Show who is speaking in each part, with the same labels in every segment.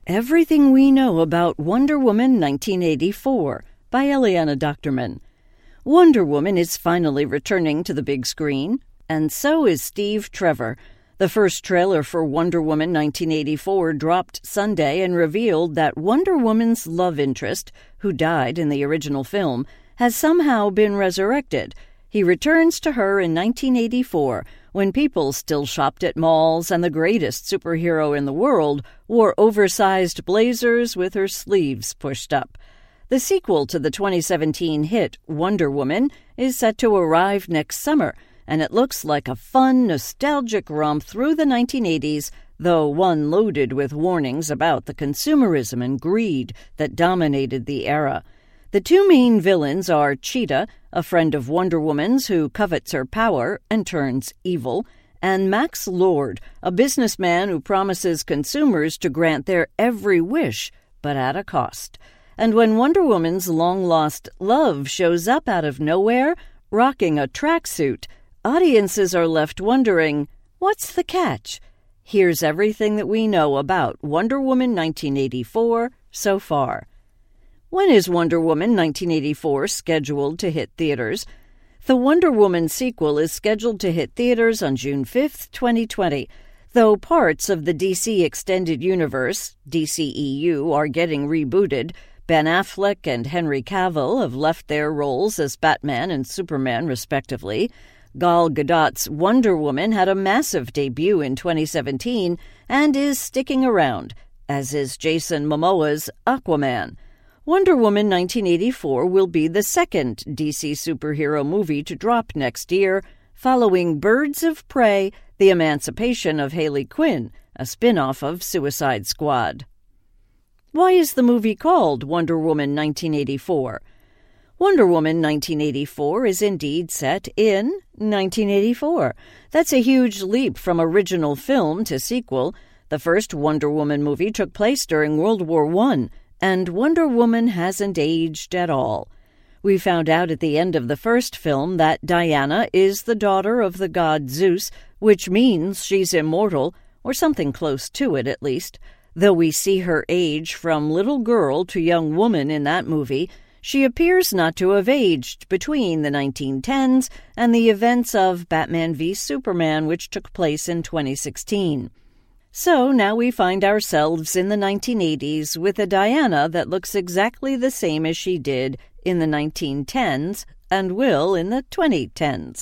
Speaker 1: Everything We Know About Wonder Woman 1984 by Eliana Duchterman. Wonder Woman is finally returning to the big screen, and so is Steve Trevor. The first trailer for Wonder Woman 1984 dropped Sunday and revealed that Wonder Woman's love interest, who died in the original film, has somehow been resurrected. He returns to her in 1984, when people still shopped at malls and the greatest superhero in the world wore oversized blazers with her sleeves pushed up. The sequel to the 2017 hit Wonder Woman is set to arrive next summer, and it looks like a fun, nostalgic romp through the 1980s, though one loaded with warnings about the consumerism and greed that dominated the era. The two main villains are Cheetah, a friend of Wonder Woman's who covets her power and turns evil, and Max Lord, a businessman who promises consumers to grant their every wish, but at a cost. And when Wonder Woman's long-lost love shows up out of nowhere, rocking a tracksuit, audiences are left wondering, what's the catch? Here's everything that we know about Wonder Woman 1984 so far. When is Wonder Woman 1984 scheduled to hit theaters? The Wonder Woman sequel is scheduled to hit theaters on June 5, 2020. Though parts of the DC Extended Universe, DCEU, are getting rebooted, Ben Affleck and Henry Cavill have left their roles as Batman and Superman, respectively. Gal Gadot's Wonder Woman had a massive debut in 2017 and is sticking around, as is Jason Momoa's Aquaman. Wonder Woman 1984 will be the second DC superhero movie to drop next year, following Birds of Prey, The Emancipation of Harley Quinn, a spin-off of Suicide Squad. Why is the movie called Wonder Woman 1984? Wonder Woman 1984 is indeed set in 1984. That's a huge leap from original film to sequel. The first Wonder Woman movie took place during World War I, and Wonder Woman hasn't aged at all. We found out at the end of the first film that Diana is the daughter of the god Zeus, which means she's immortal, or something close to it at least. Though we see her age from little girl to young woman in that movie, she appears not to have aged between the 1910s and the events of Batman v Superman, which took place in 2016. So now we find ourselves in the 1980s with a Diana that looks exactly the same as she did in the 1910s and will in the 2010s.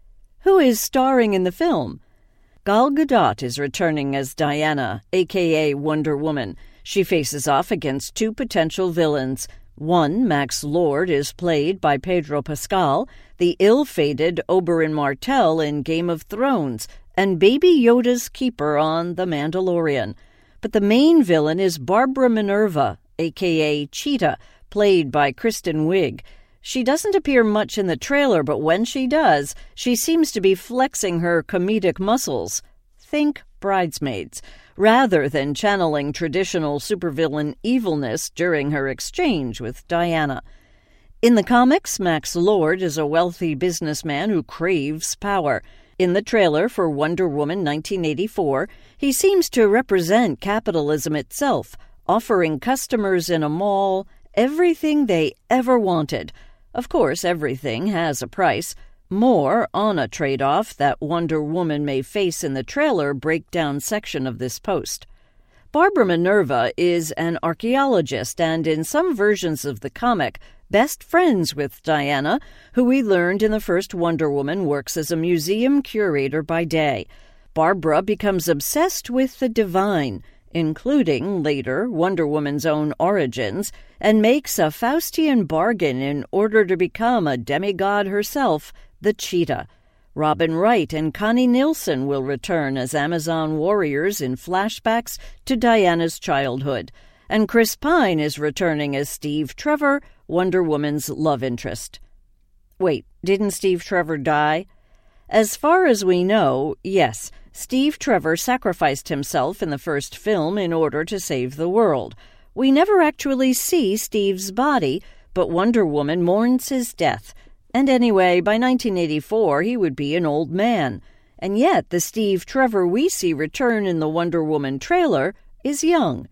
Speaker 1: Who is starring in the film? Gal Gadot is returning as Diana, a.k.a. Wonder Woman. She faces off against two potential villains. One, Max Lord, is played by Pedro Pascal, the ill-fated Oberyn Martell in Game of Thrones, and Baby Yoda's keeper on The Mandalorian. But the main villain is Barbara Minerva, a.k.a. Cheetah, played by Kristen Wiig. She doesn't appear much in the trailer, but when she does, she seems to be flexing her comedic muscles. Think Bridesmaids, rather than channeling traditional supervillain evilness during her exchange with Diana. In the comics, Max Lord is a wealthy businessman who craves power. In the trailer for Wonder Woman 1984, he seems to represent capitalism itself, offering customers in a mall everything they ever wanted. Of course, everything has a price. More on a trade-off that Wonder Woman may face in the trailer breakdown section of this post. Barbara Minerva is an archaeologist and, in some versions of the comic, best friends with Diana, who we learned in the first Wonder Woman works as a museum curator by day. Barbara becomes obsessed with the divine, including, later, Wonder Woman's own origins, and makes a Faustian bargain in order to become a demigod herself, the Cheetah. Robin Wright and Connie Nielsen will return as Amazon warriors in flashbacks to Diana's childhood, and Chris Pine is returning as Steve Trevor, Wonder Woman's love interest. Wait, didn't Steve Trevor die? As far as we know, yes, Steve Trevor sacrificed himself in the first film in order to save the world. We never actually see Steve's body, but Wonder Woman mourns his death. And anyway, by 1984, he would be an old man. And yet, the Steve Trevor we see return in the Wonder Woman trailer is young.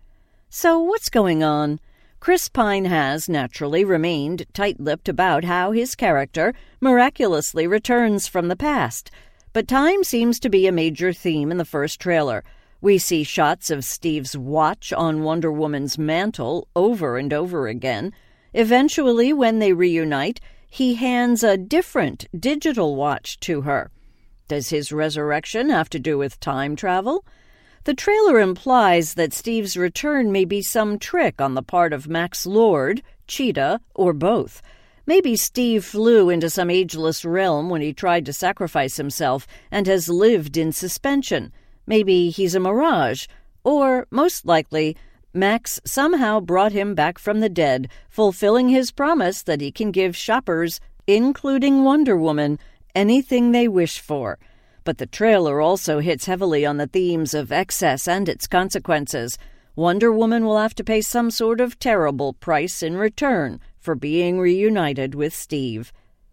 Speaker 1: So what's going on? Chris Pine has, naturally, remained tight-lipped about how his character miraculously returns from the past. But time seems to be a major theme in the first trailer. We see shots of Steve's watch on Wonder Woman's mantle over and over again. Eventually, when they reunite, he hands a different digital watch to her. Does his resurrection have to do with time travel? The trailer implies that Steve's return may be some trick on the part of Max Lord, Cheetah, or both. Maybe Steve flew into some ageless realm when he tried to sacrifice himself and has lived in suspension. Maybe he's a mirage. Or, most likely, Max somehow brought him back from the dead, fulfilling his promise that he can give shoppers, including Wonder Woman, anything they wish for. But the trailer also hits heavily on the themes of excess and its consequences. Wonder Woman will have to pay some sort of terrible price in return for being reunited with Steve.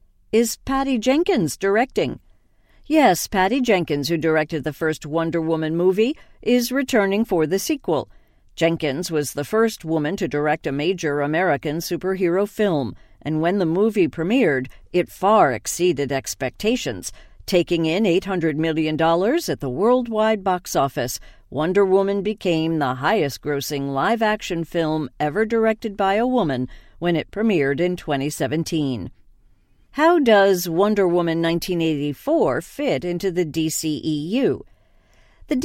Speaker 1: Is Patty Jenkins directing? Yes, Patty Jenkins, who directed the first Wonder Woman movie, is returning for the sequel. Jenkins was the first woman to direct a major American superhero film, and when the movie premiered, it far exceeded expectations. Taking in $800 million at the worldwide box office, Wonder Woman became the highest-grossing live-action film ever directed by a woman when it premiered in 2017. How does Wonder Woman 1984 fit into the DCEU? The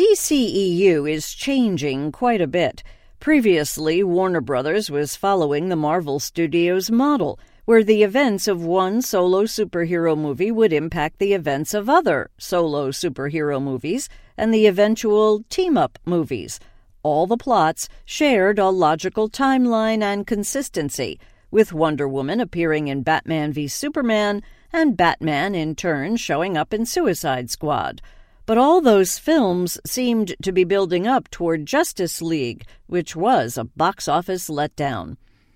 Speaker 1: DCEU is changing quite a bit. Previously, Warner Brothers was following the Marvel Studios model, where the events of one solo superhero movie would impact the events of other solo superhero movies and the eventual team-up movies. All the plots shared a logical timeline and consistency, with Wonder Woman appearing in Batman v Superman and Batman in turn showing up in Suicide Squad. But all those films seemed to be building up toward Justice League, which was a box office letdown.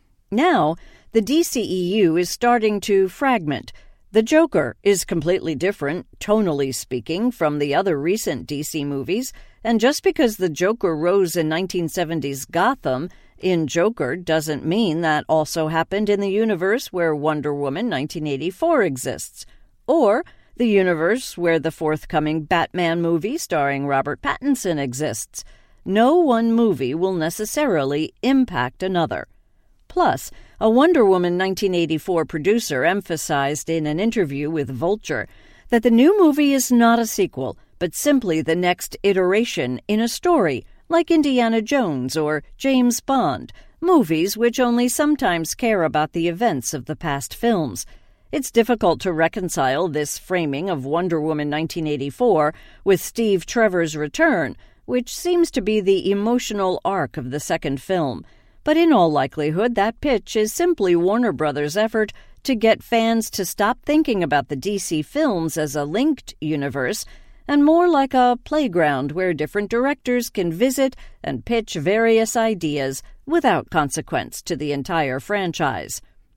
Speaker 1: Now, the DCEU is starting to fragment. The Joker is completely different, tonally speaking, from the other recent DC movies, and just because the Joker rose in 1970s Gotham in Joker doesn't mean that also happened in the universe where Wonder Woman 1984 exists, or the universe where the forthcoming Batman movie starring Robert Pattinson exists. No one movie will necessarily impact another. Plus, a Wonder Woman 1984 producer emphasized in an interview with Vulture that the new movie is not a sequel, but simply the next iteration in a story, like Indiana Jones or James Bond, movies which only sometimes care about the events of the past films. It's difficult to reconcile this framing of Wonder Woman 1984 with Steve Trevor's return, which seems to be the emotional arc of the second film. But in all likelihood, that pitch is simply Warner Brothers' effort to get fans to stop thinking about the DC films as a linked universe and more like a playground where different directors can visit and pitch various ideas without consequence to the entire franchise.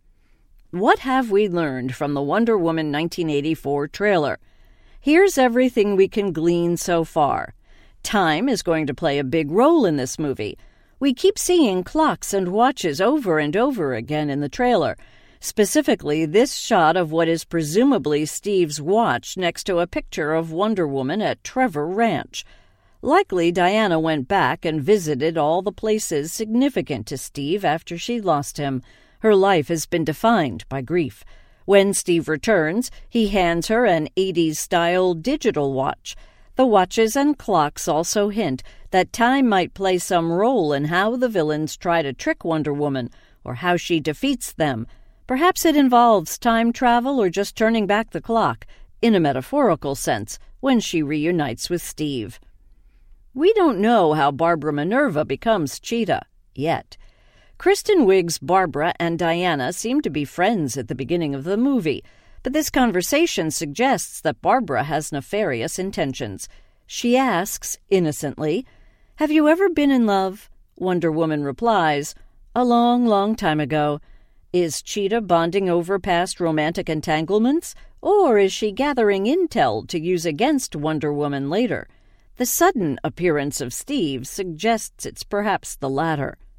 Speaker 1: What have we learned from the Wonder Woman 1984 trailer? Here's everything we can glean so far. Time is going to play a big role in this movie. We keep seeing clocks and watches over and over again in the trailer. Specifically, this shot of what is presumably Steve's watch next to a picture of Wonder Woman at Trevor Ranch. Likely, Diana went back and visited all the places significant to Steve after she lost him. Her life has been defined by grief. When Steve returns, he hands her an 80s-style digital watch. The watches and clocks also hint that time might play some role in how the villains try to trick Wonder Woman or how she defeats them. Perhaps it involves time travel or just turning back the clock, in a metaphorical sense, when she reunites with Steve. We don't know how Barbara Minerva becomes Cheetah, yet. Kristen Wiig's Barbara and Diana seem to be friends at the beginning of the movie, but this conversation suggests that Barbara has nefarious intentions. She asks, innocently, "Have you ever been in love?" Wonder Woman replies, "A long, long time ago." Is Cheetah bonding over past romantic entanglements, or is she gathering intel to use against Wonder Woman later? The sudden appearance of Steve suggests it's perhaps the latter.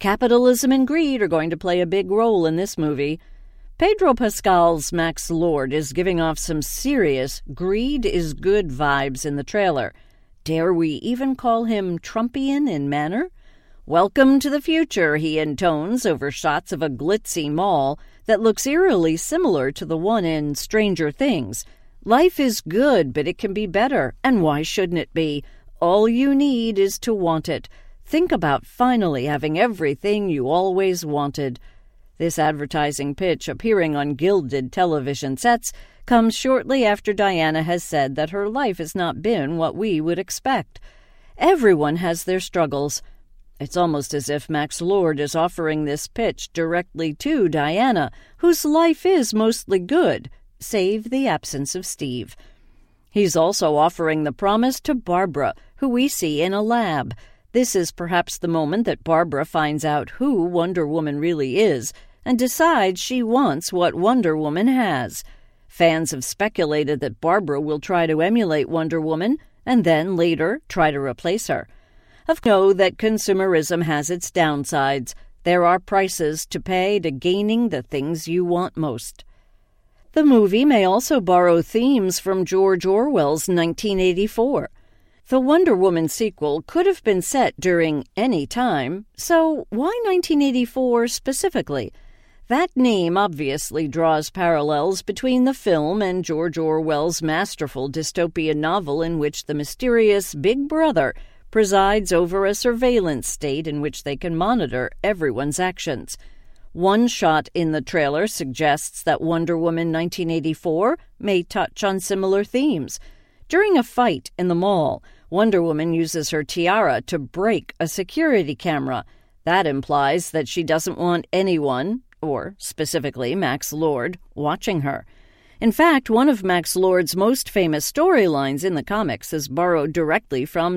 Speaker 1: Capitalism and greed are going to play a big role in this movie. Pedro Pascal's Max Lord is giving off some serious greed is good vibes in the trailer. Dare we even call him Trumpian in manner? Welcome to the future, he intones over shots of a glitzy mall that looks eerily similar to the one in Stranger Things. Life is good, but it can be better, and why shouldn't it be? All you need is to want it. Think about finally having everything you always wanted. This advertising pitch, appearing on gilded television sets, comes shortly after Diana has said that her life has not been what we would expect. Everyone has their struggles. It's almost as if Max Lord is offering this pitch directly to Diana, whose life is mostly good, save the absence of Steve. He's also offering the promise to Barbara, who we see in a lab. This is perhaps the moment that Barbara finds out who Wonder Woman really is and decides she wants what Wonder Woman has. Fans have speculated that Barbara will try to emulate Wonder Woman and then later try to replace her. Know that consumerism has its downsides. There are prices to pay to gaining the things you want most. The movie may also borrow themes from George Orwell's 1984. The Wonder Woman sequel could have been set during any time, so why 1984 specifically? That name obviously draws parallels between the film and George Orwell's masterful dystopian novel in which the mysterious Big Brother presides over a surveillance state in which they can monitor everyone's actions. One shot in the trailer suggests that Wonder Woman 1984 may touch on similar themes. During a fight in the mall, Wonder Woman uses her tiara to break a security camera. That implies that she doesn't want anyone, or specifically Max Lord, watching her. In fact, one of Max Lord's most famous storylines in the comics is borrowed directly from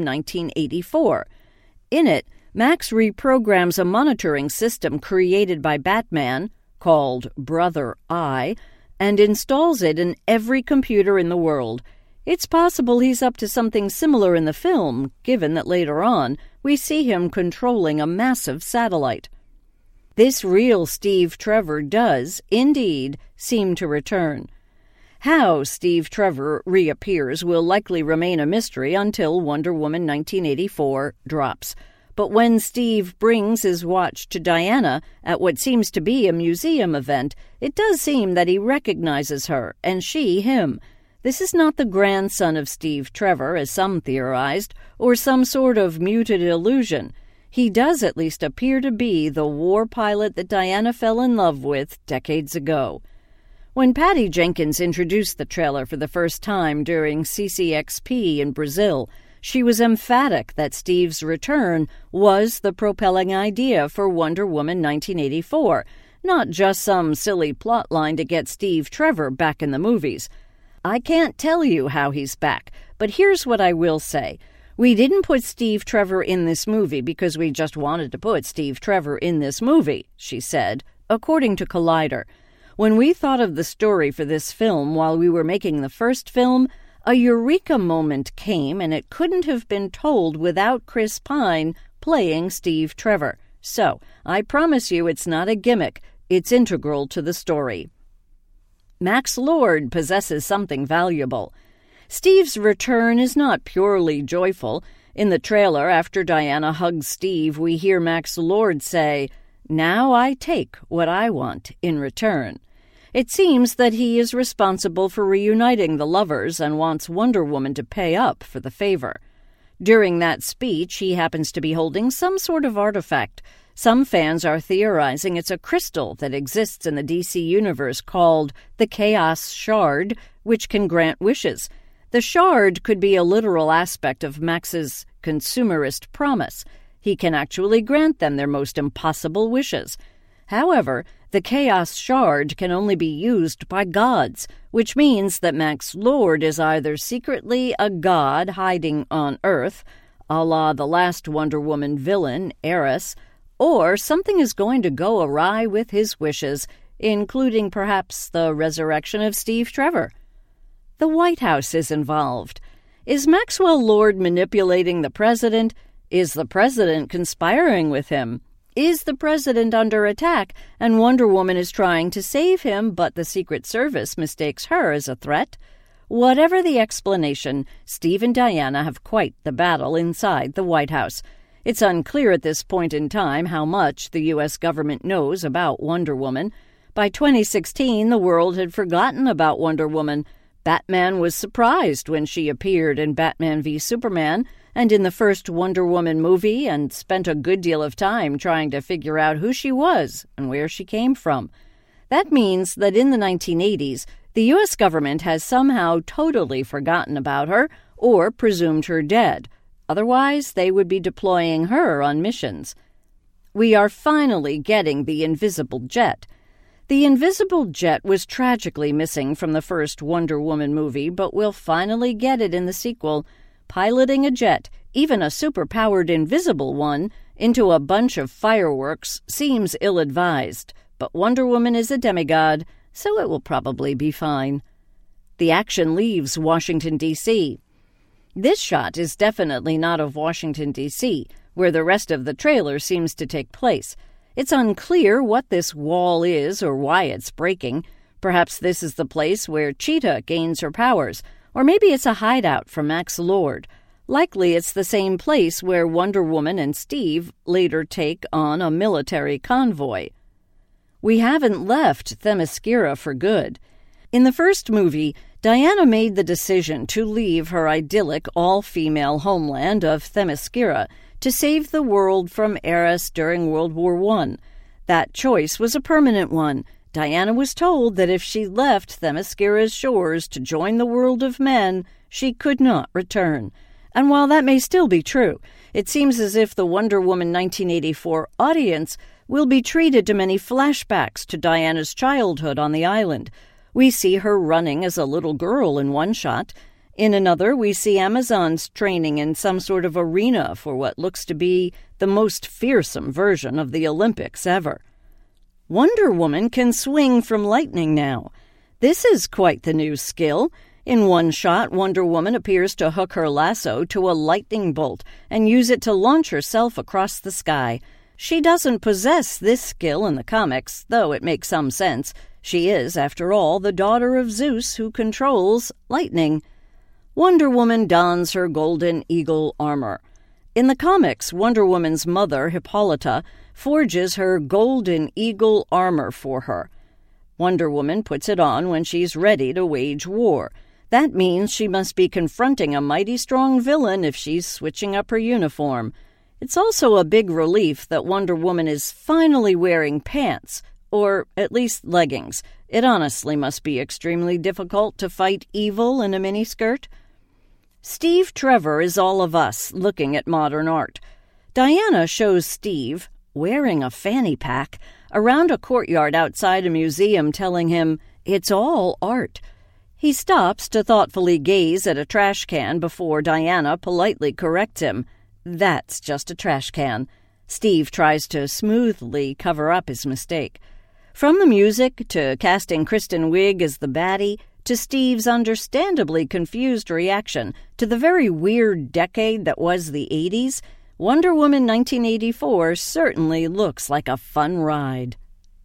Speaker 1: 1984. In it, Max reprograms a monitoring system created by Batman, called Brother Eye, and installs it in every computer in the world. It's possible he's up to something similar in the film, given that later on we see him controlling a massive satellite. This real Steve Trevor does, indeed, seem to return. How Steve Trevor reappears will likely remain a mystery until Wonder Woman 1984 drops. But when Steve brings his watch to Diana at what seems to be a museum event, it does seem that he recognizes her, and she him. This is not the grandson of Steve Trevor, as some theorized, or some sort of muted illusion. He does at least appear to be the war pilot that Diana fell in love with decades ago. When Patty Jenkins introduced the trailer for the first time during CCXP in Brazil, she was emphatic that Steve's return was the propelling idea for Wonder Woman 1984, not just some silly plotline to get Steve Trevor back in the movies. I can't tell you how he's back, but here's what I will say. We didn't put Steve Trevor in this movie because we just wanted to put Steve Trevor in this movie, she said, according to Collider. When we thought of the story for this film while we were making the first film, a eureka moment came, and it couldn't have been told without Chris Pine playing Steve Trevor. So, I promise you it's not a gimmick. It's integral to the story. Max Lord possesses something valuable. Steve's return is not purely joyful. In the trailer, after Diana hugs Steve, we hear Max Lord say, "Now I take what I want in return." It seems that he is responsible for reuniting the lovers and wants Wonder Woman to pay up for the favor. During that speech, he happens to be holding some sort of artifact. Some fans are theorizing it's a crystal that exists in the DC universe called the Chaos Shard, which can grant wishes. The shard could be a literal aspect of Max's consumerist promise. He can actually grant them their most impossible wishes. However, the Chaos Shard can only be used by gods, which means that Max Lord is either secretly a god hiding on Earth, a la the last Wonder Woman villain, Eris, or something is going to go awry with his wishes, including perhaps the resurrection of Steve Trevor. The White House is involved. Is Maxwell Lord manipulating the president? Is the president conspiring with him? Is the president under attack and Wonder Woman is trying to save him, but the Secret Service mistakes her as a threat? Whatever the explanation, Steve and Diana have quite the battle inside the White House. It's unclear at this point in time how much the U.S. government knows about Wonder Woman. By 2016, the world had forgotten about Wonder Woman. Batman was surprised when she appeared in Batman v Superman and in the first Wonder Woman movie, and spent a good deal of time trying to figure out who she was and where she came from. That means that in the 1980s, the U.S. government has somehow totally forgotten about her or presumed her dead. Otherwise, they would be deploying her on missions. We are finally getting the Invisible Jet. The Invisible Jet was tragically missing from the first Wonder Woman movie, but we'll finally get it in the sequel. Piloting a jet, even a super-powered invisible one, into a bunch of fireworks seems ill-advised, but Wonder Woman is a demigod, so it will probably be fine. The action leaves Washington, D.C. This shot is definitely not of Washington, D.C., where the rest of the trailer seems to take place. It's unclear what this wall is or why it's breaking. Perhaps this is the place where Cheetah gains her powers, or maybe it's a hideout for Max Lord. Likely it's the same place where Wonder Woman and Steve later take on a military convoy. We haven't left Themyscira for good. In the first movie, Diana made the decision to leave her idyllic all-female homeland of Themyscira to save the world from Eris during World War I. That choice was a permanent one. Diana was told that if she left Themyscira's shores to join the world of men, she could not return. And while that may still be true, it seems as if the Wonder Woman 1984 audience will be treated to many flashbacks to Diana's childhood on the island. We see her running as a little girl in one shot. In another, we see Amazons training in some sort of arena for what looks to be the most fearsome version of the Olympics ever. Wonder Woman can swing from lightning now. This is quite the new skill. In one shot, Wonder Woman appears to hook her lasso to a lightning bolt and use it to launch herself across the sky. She doesn't possess this skill in the comics, though it makes some sense. She is, after all, the daughter of Zeus, who controls lightning. Wonder Woman dons her golden eagle armor. In the comics, Wonder Woman's mother, Hippolyta, forges her golden eagle armor for her. Wonder Woman puts it on when she's ready to wage war. That means she must be confronting a mighty strong villain if she's switching up her uniform. It's also a big relief that Wonder Woman is finally wearing pants, or at least leggings. It honestly must be extremely difficult to fight evil in a miniskirt. Steve Trevor is all of us looking at modern art. Diana shows Steve, wearing a fanny pack, around a courtyard outside a museum, telling him it's all art. He stops to thoughtfully gaze at a trash can before Diana politely corrects him. That's just a trash can. Steve tries to smoothly cover up his mistake. From the music to casting Kristen Wiig as the baddie, to Steve's understandably confused reaction to the very weird decade that was the 80s, Wonder Woman 1984 certainly looks like a fun ride.